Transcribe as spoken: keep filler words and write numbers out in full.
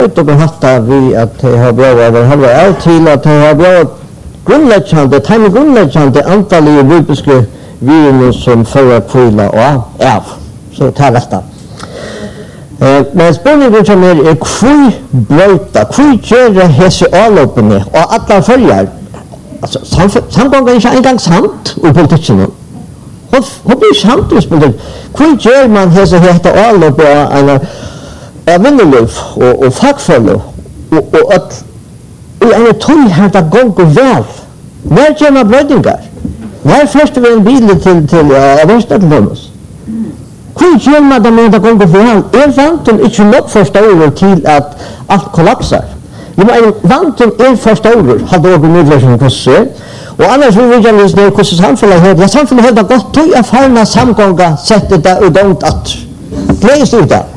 Och hatta vi att ha björvar halva av till att ha björvar grundläggande, time grundläggande antal i bibliska virus som förra kvilla och av. Så tar detta. Eh, men spänningen som är är kvui blöta, kvui gör hese allopene och alla följer. Alltså samgången är en gång sant i politiken. Vad vad blir sant i politiken? Kvui gör man hese heta allope en avvinneliv och och fackfällor och och att och en tull här att gå väl. När gör man blödningar? När först vi en bil till till Västerbottens. Hur gör man det med att gå väl? Är vanten inte nog första året till att allt kollapsar? Jo, men vanten är första året hade organisationen kostar. Och annars vill vi gärna se hur samhället har. Ja, samhället har gått till att färna samgånga sättet där och dont att. Glädjes ut där.